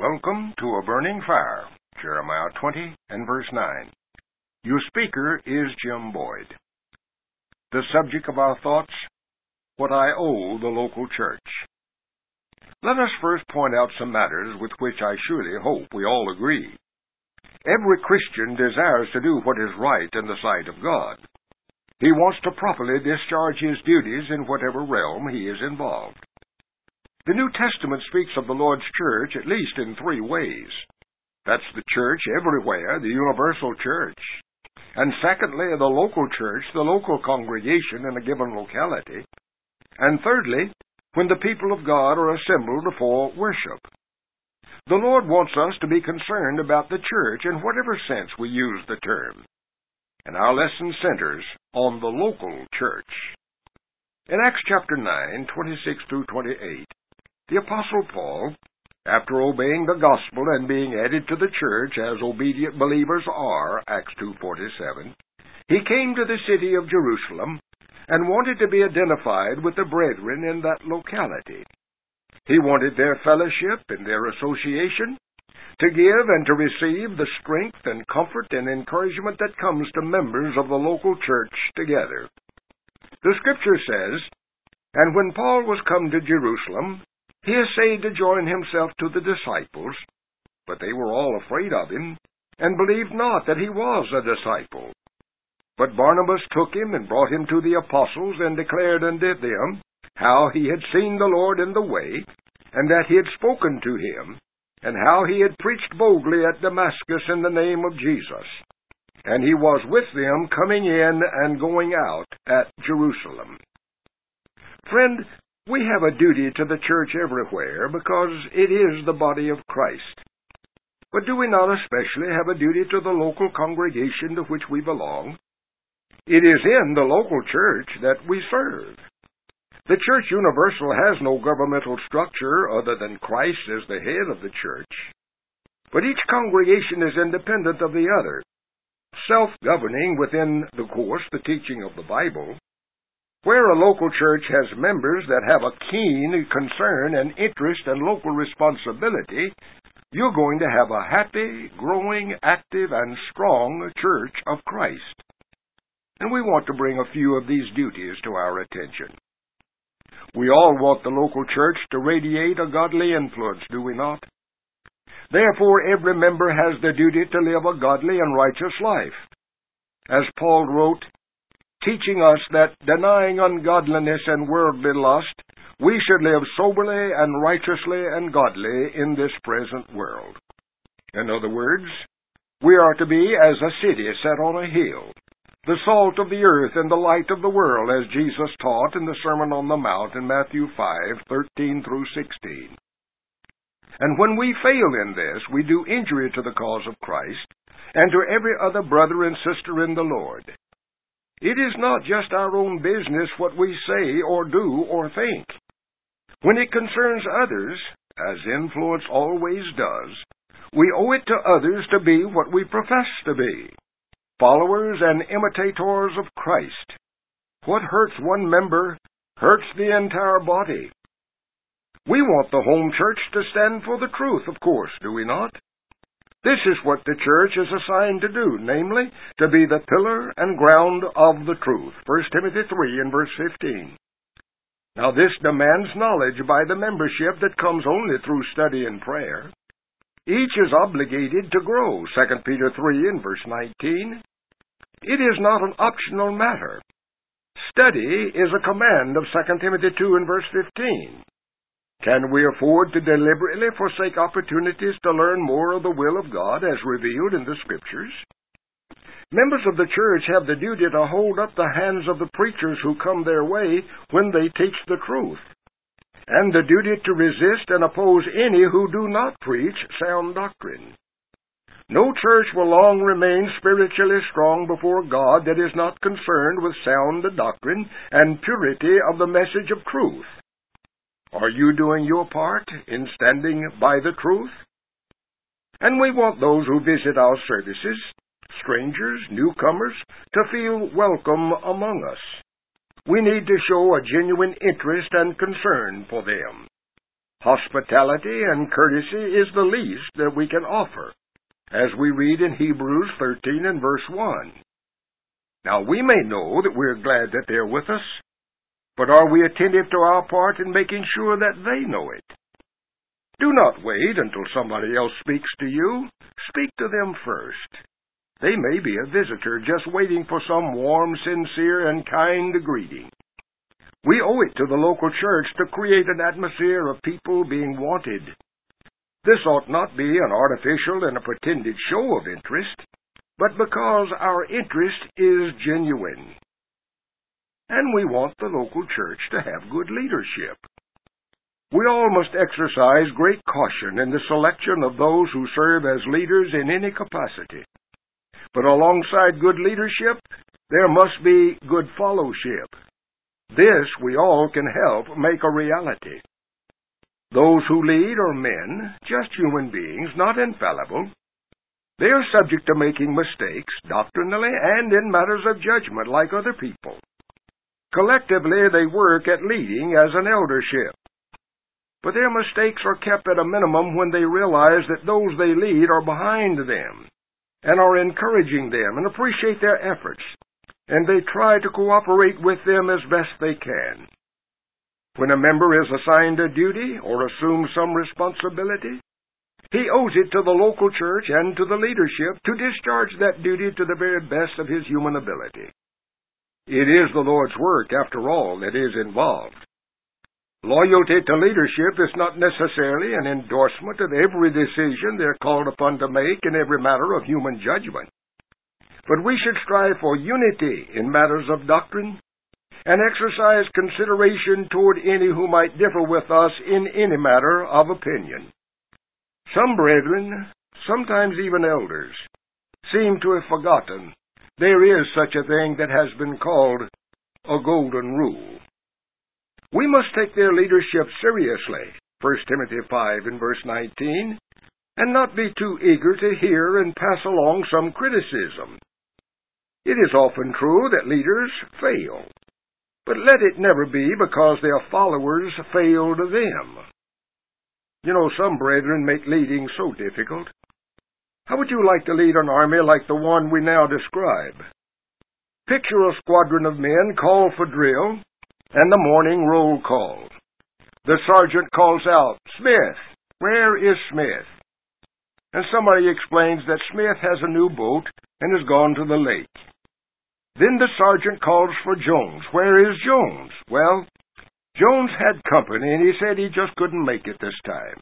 Welcome to A Burning Fire, Jeremiah 20 and verse 9. Your speaker is Jim Boyd. The subject of our thoughts, what I owe the local church. Let us first point out some matters with which I surely hope we all agree. Every Christian desires to do what is right in the sight of God. He wants to properly discharge his duties in whatever realm he is involved. The New Testament speaks of the Lord's church at least in three ways. That's the church everywhere, the universal church. And secondly, the local church, the local congregation in a given locality. And thirdly, when the people of God are assembled for worship. The Lord wants us to be concerned about the church in whatever sense we use the term. And our lesson centers on the local church. In Acts chapter 9, 26 through 28, the Apostle Paul, after obeying the gospel and being added to the church as obedient believers are, Acts 2:47, he came to the city of Jerusalem and wanted to be identified with the brethren in that locality. He wanted their fellowship and their association, to give and to receive the strength and comfort and encouragement that comes to members of the local church together. The Scripture says, "And when Paul was come to Jerusalem, he essayed to join himself to the disciples, but they were all afraid of him, and believed not that he was a disciple. But Barnabas took him and brought him to the apostles, and declared unto them how he had seen the Lord in the way, and that he had spoken to him, and how he had preached boldly at Damascus in the name of Jesus. And he was with them coming in and going out at Jerusalem." Friend, we have a duty to the church everywhere because it is the body of Christ. But do we not especially have a duty to the local congregation to which we belong? It is in the local church that we serve. The church universal has no governmental structure other than Christ as the head of the church. But each congregation is independent of the other, self-governing within, of course, the teaching of the Bible. Where a local church has members that have a keen concern and interest and local responsibility, you're going to have a happy, growing, active, and strong church of Christ. And we want to bring a few of these duties to our attention. We all want the local church to radiate a godly influence, do we not? Therefore, every member has the duty to live a godly and righteous life. As Paul wrote, teaching us that, denying ungodliness and worldly lust, we should live soberly and righteously and godly in this present world. In other words, we are to be as a city set on a hill, the salt of the earth and the light of the world, as Jesus taught in the Sermon on the Mount in Matthew 5:13 through 16. And when we fail in this, we do injury to the cause of Christ and to every other brother and sister in the Lord. It is not just our own business what we say or do or think. When it concerns others, as influence always does, we owe it to others to be what we profess to be, followers and imitators of Christ. What hurts one member hurts the entire body. We want the home church to stand for the truth, of course, do we not? This is what the church is assigned to do, namely, to be the pillar and ground of the truth. 1 Timothy 3 and verse 15. Now this demands knowledge by the membership that comes only through study and prayer. Each is obligated to grow, 2 Peter 3 and verse 19. It is not an optional matter. Study is a command of 2 Timothy 2 and verse 15. Can we afford to deliberately forsake opportunities to learn more of the will of God as revealed in the Scriptures? Members of the church have the duty to hold up the hands of the preachers who come their way when they teach the truth, and the duty to resist and oppose any who do not preach sound doctrine. No church will long remain spiritually strong before God that is not concerned with sound doctrine and purity of the message of truth. Are you doing your part in standing by the truth? And we want those who visit our services, strangers, newcomers, to feel welcome among us. We need to show a genuine interest and concern for them. Hospitality and courtesy is the least that we can offer, as we read in Hebrews 13 and verse 1. Now, we may know that we're glad that they're with us, but are we attentive to our part in making sure that they know it? Do not wait until somebody else speaks to you. Speak to them first. They may be a visitor just waiting for some warm, sincere, and kind greeting. We owe it to the local church to create an atmosphere of people being wanted. This ought not be an artificial and a pretended show of interest, but because our interest is genuine. And we want the local church to have good leadership. We all must exercise great caution in the selection of those who serve as leaders in any capacity. But alongside good leadership, there must be good fellowship. This we all can help make a reality. Those who lead are men, just human beings, not infallible. They are subject to making mistakes, doctrinally and in matters of judgment, like other people. Collectively, they work at leading as an eldership. But their mistakes are kept at a minimum when they realize that those they lead are behind them, and are encouraging them and appreciate their efforts, and they try to cooperate with them as best they can. When a member is assigned a duty or assumes some responsibility, he owes it to the local church and to the leadership to discharge that duty to the very best of his human ability. It is the Lord's work, after all, that is involved. Loyalty to leadership is not necessarily an endorsement of every decision they're called upon to make in every matter of human judgment. But we should strive for unity in matters of doctrine, and exercise consideration toward any who might differ with us in any matter of opinion. Some brethren, sometimes even elders, seem to have forgotten there is such a thing that has been called a golden rule. We must take their leadership seriously, 1 Timothy 5 and verse 19, and not be too eager to hear and pass along some criticism. It is often true that leaders fail, but let it never be because their followers failed them. You know, some brethren make leading so difficult. How would you like to lead an army like the one we now describe? Picture a squadron of men called for drill, and the morning roll call. The sergeant calls out, "Smith, where is Smith?" And somebody explains that Smith has a new boat and has gone to the lake. Then the sergeant calls for Jones. "Where is Jones?" Well, Jones had company, and he said he just couldn't make it this time.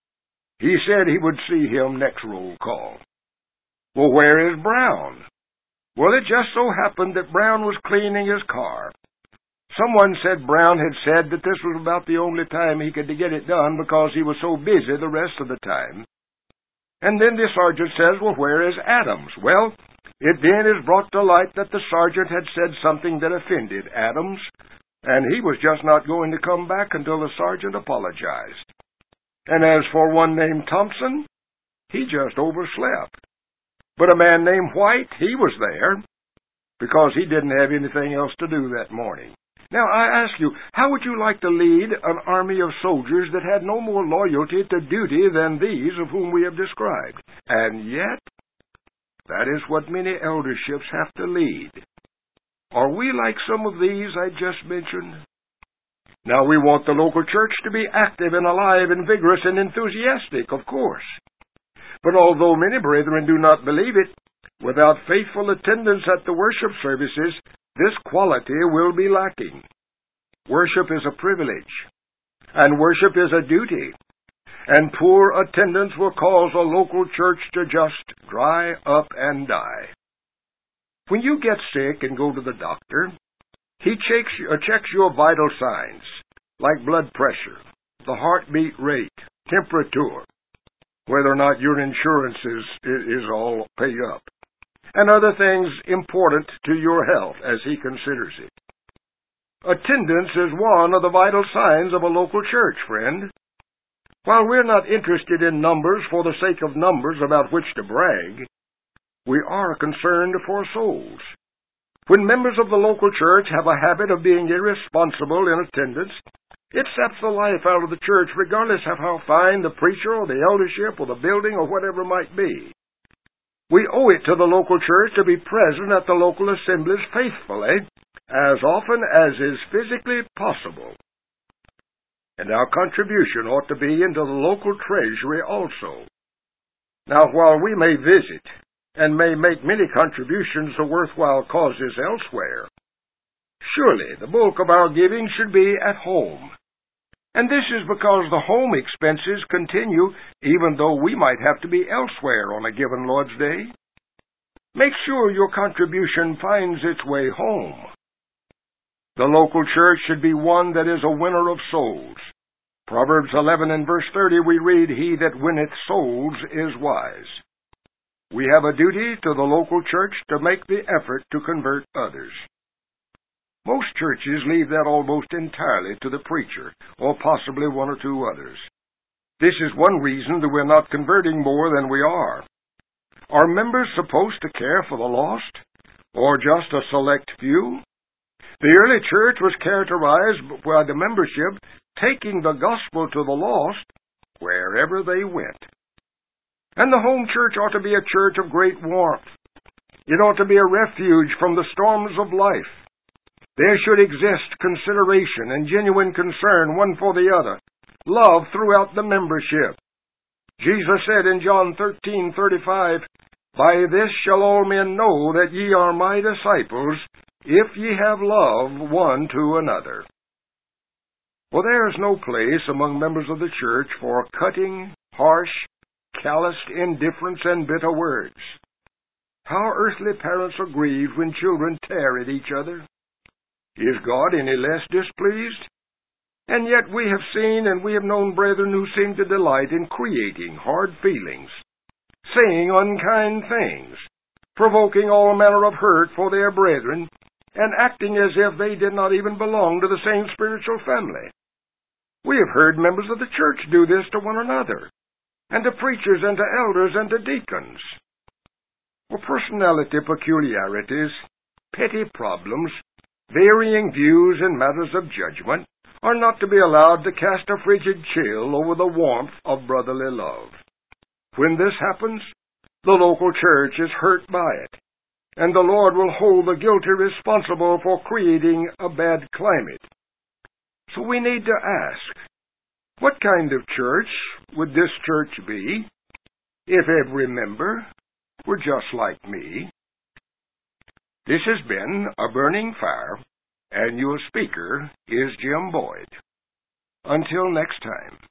He said he would see him next roll call. Well, where is Brown? Well, it just so happened that Brown was cleaning his car. Someone said Brown had said that this was about the only time he could get it done because he was so busy the rest of the time. And then the sergeant says, "Well, where is Adams?" Well, it then is brought to light that the sergeant had said something that offended Adams, and he was just not going to come back until the sergeant apologized. And as for one named Thompson, he just overslept. But a man named White, he was there, because he didn't have anything else to do that morning. Now, I ask you, how would you like to lead an army of soldiers that had no more loyalty to duty than these of whom we have described? And yet, that is what many elderships have to lead. Are we like some of these I just mentioned? Now, we want the local church to be active and alive and vigorous and enthusiastic, of course. But although many brethren do not believe it, without faithful attendance at the worship services, this quality will be lacking. Worship is a privilege, and worship is a duty, and poor attendance will cause a local church to just dry up and die. When you get sick and go to the doctor, he checks your vital signs, like blood pressure, the heartbeat rate, temperature, whether or not your insurance is all paid up, and other things important to your health as he considers it. Attendance is one of the vital signs of a local church, friend. While we're not interested in numbers for the sake of numbers about which to brag, we are concerned for souls. When members of the local church have a habit of being irresponsible in attendance, It saps the life out of the church, regardless of how fine the preacher or the eldership or the building or whatever might be. We owe it to the local church to be present at the local assemblies faithfully, as often as is physically possible. And our contribution ought to be into the local treasury also. Now, while we may visit and may make many contributions to worthwhile causes elsewhere, surely the bulk of our giving should be at home. And this is because the home expenses continue even though we might have to be elsewhere on a given Lord's Day. Make sure your contribution finds its way home. The local church should be one that is a winner of souls. Proverbs 11 and verse 30 we read, "He that winneth souls is wise." We have a duty to the local church to make the effort to convert others. Most churches leave that almost entirely to the preacher, or possibly one or two others. This is one reason that we're not converting more than we are. Are members supposed to care for the lost, or just a select few? The early church was characterized by the membership taking the gospel to the lost wherever they went. And the home church ought to be a church of great warmth. It ought to be a refuge from the storms of life. There should exist consideration and genuine concern one for the other, love throughout the membership. Jesus said in John 13:35, "By this shall all men know that ye are my disciples, if ye have love one to another." Well, there is no place among members of the church for cutting, harsh, calloused indifference and bitter words. How earthly parents are grieved when children tear at each other. Is God any less displeased? And yet we have seen and we have known brethren who seem to delight in creating hard feelings, saying unkind things, provoking all manner of hurt for their brethren, and acting as if they did not even belong to the same spiritual family. We have heard members of the church do this to one another, and to preachers and to elders and to deacons. Well, personality peculiarities, petty problems, varying views in matters of judgment are not to be allowed to cast a frigid chill over the warmth of brotherly love. When this happens, the local church is hurt by it, and the Lord will hold the guilty responsible for creating a bad climate. So we need to ask, what kind of church would this church be if every member were just like me? This has been A Burning Fire, and your speaker is Jim Boyd. Until next time.